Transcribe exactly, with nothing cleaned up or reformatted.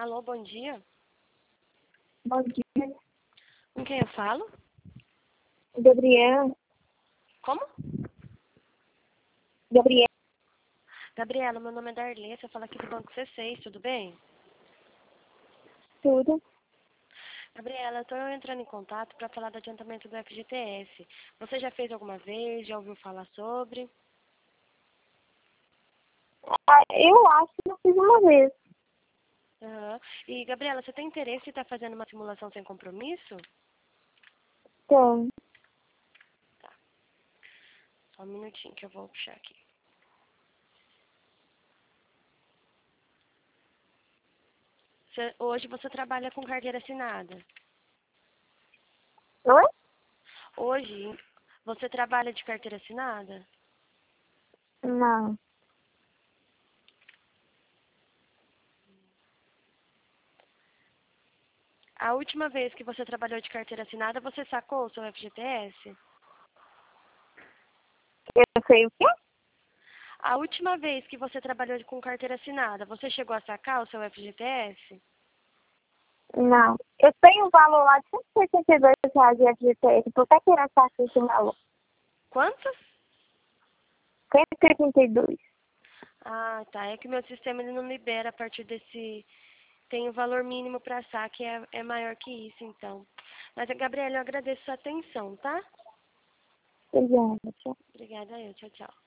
Alô, bom dia. Bom dia, Com quem eu falo? Gabriela. Como? Gabriela, Gabriela, meu nome é Darlene, eu falo aqui do Banco C seis, tudo bem? tudo. Gabriela, eu tô entrando em contato para falar do adiantamento do F G T S. Você já fez alguma vez? Já ouviu falar sobre? Ah, eu acho que eu fiz uma vez. Aham. E, Gabriela, você tem interesse em estar fazendo uma simulação sem compromisso? Tem. Tá, só um minutinho que eu vou puxar aqui. Você- hoje você trabalha com carteira assinada. Oi? Hoje você trabalha de carteira assinada? Não. A última vez que você trabalhou de carteira assinada, você sacou o seu F G T S? Eu sei o quê? A última vez que você trabalhou com carteira assinada, você chegou a sacar o seu F G T S? Não. Eu tenho um valor lá de cento e oitenta e dois reais de F G T S. Por que que era fácil esse valor? Quantos? cento e oitenta e dois. Ah, tá. É que o meu sistema ele não libera a partir desse. Tem o valor mínimo para saque, é, é maior que isso, então. Mas, Gabriela, eu agradeço a sua atenção, tá? Obrigada. Tchau. Obrigada, eu. Tchau, tchau.